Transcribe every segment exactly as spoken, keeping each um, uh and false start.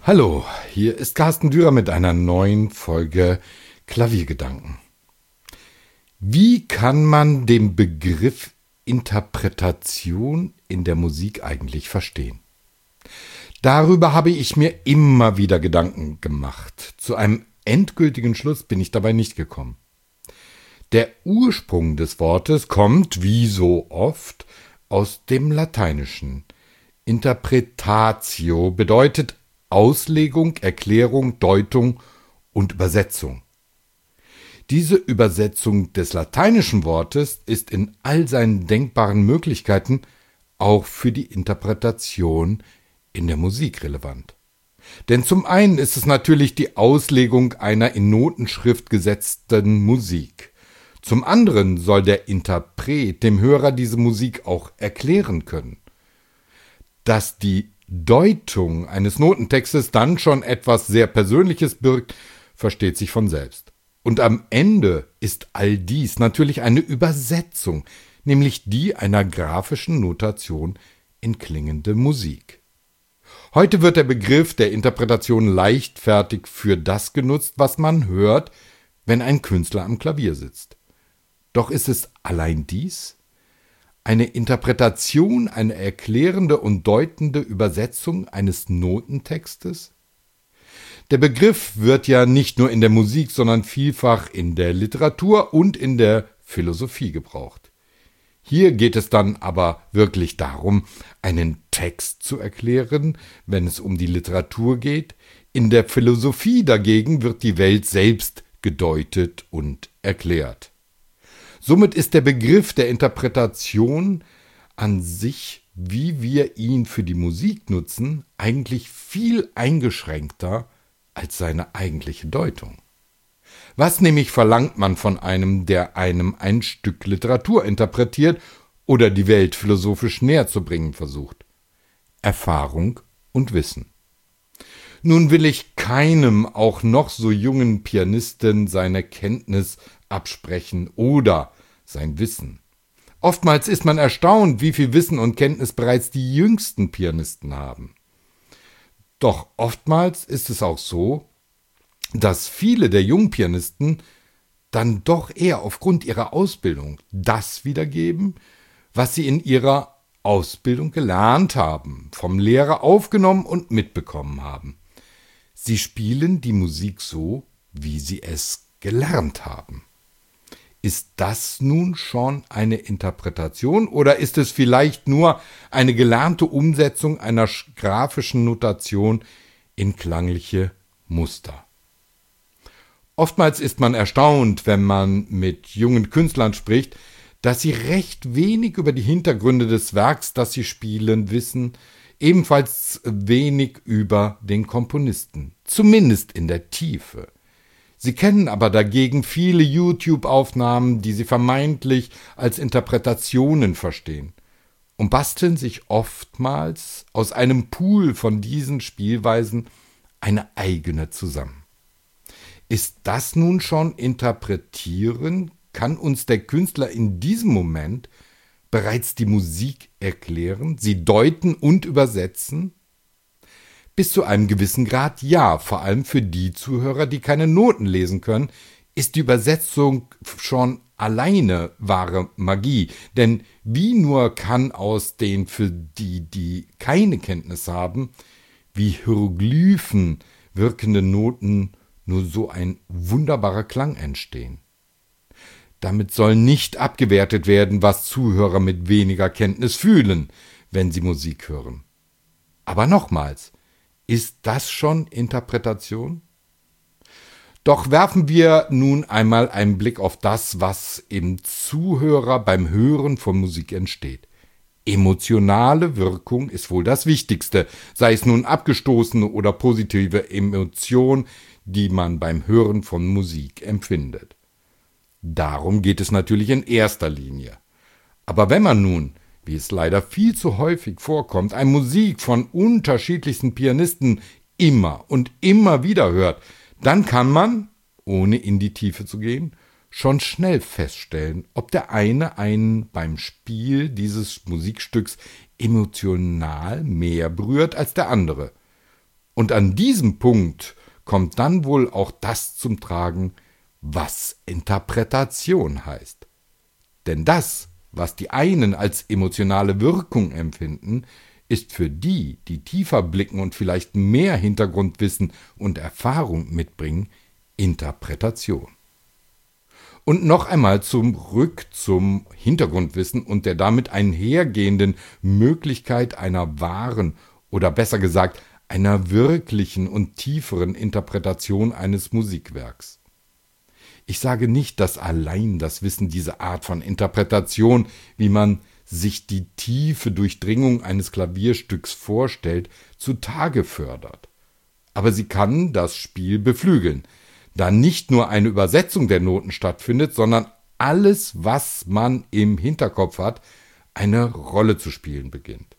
Hallo, hier ist Carsten Dürer mit einer neuen Folge Klaviergedanken. Wie kann man den Begriff Interpretation in der Musik eigentlich verstehen? Darüber habe ich mir immer wieder Gedanken gemacht. Zu einem endgültigen Schluss bin ich dabei nicht gekommen. Der Ursprung des Wortes kommt, wie so oft, aus dem Lateinischen. Interpretatio bedeutet Auslegung, Erklärung, Deutung und Übersetzung. Diese Übersetzung des lateinischen Wortes ist in all seinen denkbaren Möglichkeiten auch für die Interpretation in der Musik relevant. Denn zum einen ist es natürlich die Auslegung einer in Notenschrift gesetzten Musik. Zum anderen soll der Interpret dem Hörer diese Musik auch erklären können. Dass die Deutung eines Notentextes dann schon etwas sehr Persönliches birgt, versteht sich von selbst. Und am Ende ist all dies natürlich eine Übersetzung, nämlich die einer grafischen Notation in klingende Musik. Heute wird der Begriff der Interpretation leichtfertig für das genutzt, was man hört, wenn ein Künstler am Klavier sitzt. Doch ist es allein dies? Eine Interpretation, eine erklärende und deutende Übersetzung eines Notentextes? Der Begriff wird ja nicht nur in der Musik, sondern vielfach in der Literatur und in der Philosophie gebraucht. Hier geht es dann aber wirklich darum, einen Text zu erklären, wenn es um die Literatur geht. In der Philosophie dagegen wird die Welt selbst gedeutet und erklärt. Somit ist der Begriff der Interpretation an sich, wie wir ihn für die Musik nutzen, eigentlich viel eingeschränkter als seine eigentliche Deutung. Was nämlich verlangt man von einem, der einem ein Stück Literatur interpretiert oder die Welt philosophisch näher zu bringen versucht? Erfahrung und Wissen. Nun will ich keinem, auch noch so jungen Pianisten, seine Kenntnis absprechen oder sein Wissen. Oftmals ist man erstaunt, wie viel Wissen und Kenntnis bereits die jüngsten Pianisten haben. Doch oftmals ist es auch so, dass viele der jungen Pianisten dann doch eher aufgrund ihrer Ausbildung das wiedergeben, was sie in ihrer Ausbildung gelernt haben, vom Lehrer aufgenommen und mitbekommen haben. Sie spielen die Musik so, wie sie es gelernt haben. Ist das nun schon eine Interpretation oder ist es vielleicht nur eine gelernte Umsetzung einer grafischen Notation in klangliche Muster? Oftmals ist man erstaunt, wenn man mit jungen Künstlern spricht, dass sie recht wenig über die Hintergründe des Werks, das sie spielen, wissen, ebenfalls wenig über den Komponisten, zumindest in der Tiefe. Sie kennen aber dagegen viele YouTube-Aufnahmen, die sie vermeintlich als Interpretationen verstehen und basteln sich oftmals aus einem Pool von diesen Spielweisen eine eigene zusammen. Ist das nun schon Interpretieren? Kann uns der Künstler in diesem Moment bereits die Musik erklären, sie deuten und übersetzen? Bis zu einem gewissen Grad ja, vor allem für die Zuhörer, die keine Noten lesen können, ist die Übersetzung schon alleine wahre Magie. Denn wie nur kann aus den, für die, die keine Kenntnis haben, wie Hieroglyphen wirkende Noten nur so ein wunderbarer Klang entstehen. Damit soll nicht abgewertet werden, was Zuhörer mit weniger Kenntnis fühlen, wenn sie Musik hören. Aber nochmals, ist das schon Interpretation? Doch werfen wir nun einmal einen Blick auf das, was im Zuhörer beim Hören von Musik entsteht. Emotionale Wirkung ist wohl das Wichtigste, sei es nun abgestoßene oder positive Emotion, die man beim Hören von Musik empfindet. Darum geht es natürlich in erster Linie. Aber wenn man nun, wie es leider viel zu häufig vorkommt, eine Musik von unterschiedlichsten Pianisten immer und immer wieder hört, dann kann man, ohne in die Tiefe zu gehen, schon schnell feststellen, ob der eine einen beim Spiel dieses Musikstücks emotional mehr berührt als der andere. Und an diesem Punkt kommt dann wohl auch das zum Tragen, was Interpretation heißt. Denn das, was die einen als emotionale Wirkung empfinden, ist für die, die tiefer blicken und vielleicht mehr Hintergrundwissen und Erfahrung mitbringen, Interpretation. Und noch einmal zurück zum Hintergrundwissen und der damit einhergehenden Möglichkeit einer wahren oder besser gesagt einer wirklichen und tieferen Interpretation eines Musikwerks. Ich sage nicht, dass allein das Wissen diese Art von Interpretation, wie man sich die tiefe Durchdringung eines Klavierstücks vorstellt, zutage fördert. Aber sie kann das Spiel beflügeln, da nicht nur eine Übersetzung der Noten stattfindet, sondern alles, was man im Hinterkopf hat, eine Rolle zu spielen beginnt.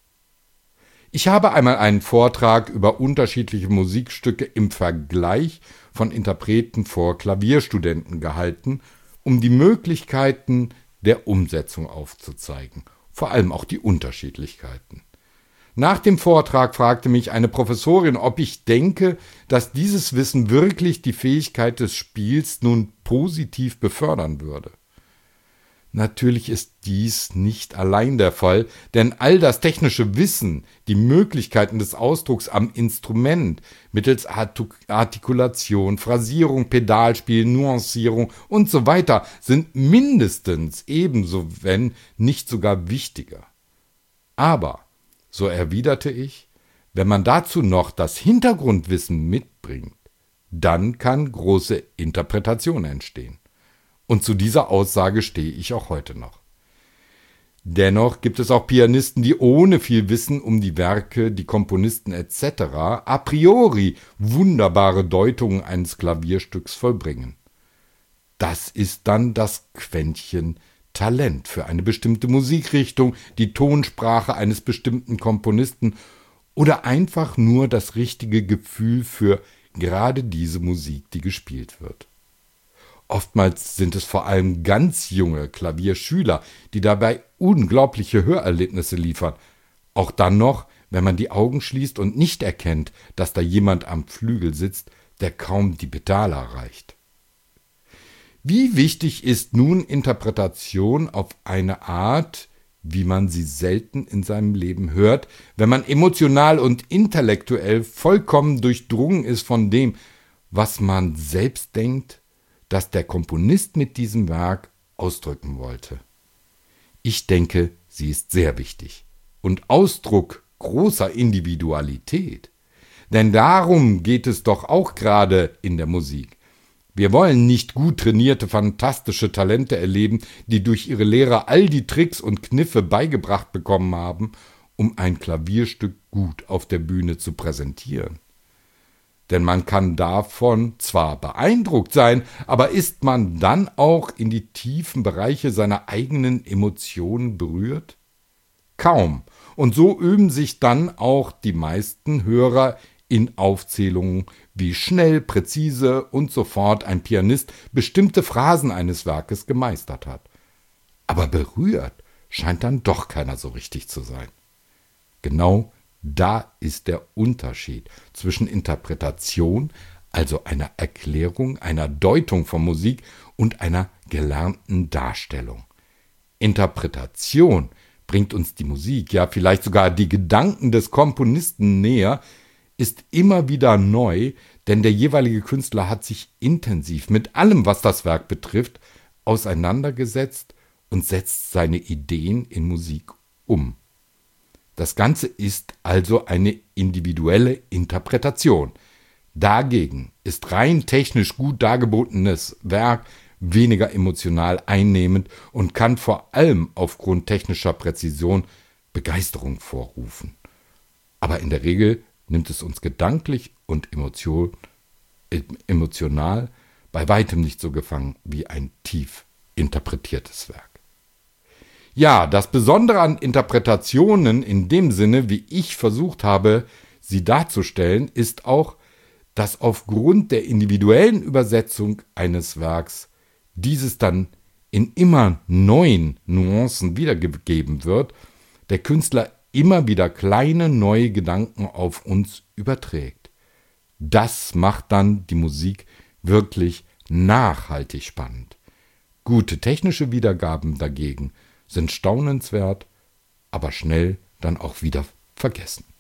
Ich habe einmal einen Vortrag über unterschiedliche Musikstücke im Vergleich von Interpreten vor Klavierstudenten gehalten, um die Möglichkeiten der Umsetzung aufzuzeigen, vor allem auch die Unterschiedlichkeiten. Nach dem Vortrag fragte mich eine Professorin, ob ich denke, dass dieses Wissen wirklich die Fähigkeit des Spiels nun positiv befördern würde. Natürlich ist dies nicht allein der Fall, denn all das technische Wissen, die Möglichkeiten des Ausdrucks am Instrument mittels Artikulation, Phrasierung, Pedalspiel, Nuancierung und so weiter sind mindestens ebenso, wenn nicht sogar wichtiger. Aber, so erwiderte ich, wenn man dazu noch das Hintergrundwissen mitbringt, dann kann große Interpretation entstehen. Und zu dieser Aussage stehe ich auch heute noch. Dennoch gibt es auch Pianisten, die ohne viel Wissen um die Werke, die Komponisten et cetera a priori wunderbare Deutungen eines Klavierstücks vollbringen. Das ist dann das Quäntchen Talent für eine bestimmte Musikrichtung, die Tonsprache eines bestimmten Komponisten oder einfach nur das richtige Gefühl für gerade diese Musik, die gespielt wird. Oftmals sind es vor allem ganz junge Klavierschüler, die dabei unglaubliche Hörerlebnisse liefern. Auch dann noch, wenn man die Augen schließt und nicht erkennt, dass da jemand am Flügel sitzt, der kaum die Pedale erreicht. Wie wichtig ist nun Interpretation auf eine Art, wie man sie selten in seinem Leben hört, wenn man emotional und intellektuell vollkommen durchdrungen ist von dem, was man selbst denkt, dass der Komponist mit diesem Werk ausdrücken wollte. Ich denke, sie ist sehr wichtig und Ausdruck großer Individualität. Denn darum geht es doch auch gerade in der Musik. Wir wollen nicht gut trainierte, fantastische Talente erleben, die durch ihre Lehrer all die Tricks und Kniffe beigebracht bekommen haben, um ein Klavierstück gut auf der Bühne zu präsentieren. Denn man kann davon zwar beeindruckt sein, aber ist man dann auch in die tiefen Bereiche seiner eigenen Emotionen berührt? Kaum. Und so üben sich dann auch die meisten Hörer in Aufzählungen, wie schnell, präzise und sofort ein Pianist bestimmte Phrasen eines Werkes gemeistert hat. Aber berührt scheint dann doch keiner so richtig zu sein. Genau da ist der Unterschied zwischen Interpretation, also einer Erklärung, einer Deutung von Musik und einer gelernten Darstellung. Interpretation bringt uns die Musik, ja vielleicht sogar die Gedanken des Komponisten näher, ist immer wieder neu, denn der jeweilige Künstler hat sich intensiv mit allem, was das Werk betrifft, auseinandergesetzt und setzt seine Ideen in Musik um. Das Ganze ist also eine individuelle Interpretation. Dagegen ist rein technisch gut dargebotenes Werk weniger emotional einnehmend und kann vor allem aufgrund technischer Präzision Begeisterung vorrufen. Aber in der Regel nimmt es uns gedanklich und emotion, emotional bei weitem nicht so gefangen wie ein tief interpretiertes Werk. Ja, das Besondere an Interpretationen in dem Sinne, wie ich versucht habe, sie darzustellen, ist auch, dass aufgrund der individuellen Übersetzung eines Werks dieses dann in immer neuen Nuancen wiedergegeben wird, der Künstler immer wieder kleine neue Gedanken auf uns überträgt. Das macht dann die Musik wirklich nachhaltig spannend. Gute technische Wiedergaben dagegen sind staunenswert, aber schnell dann auch wieder vergessen.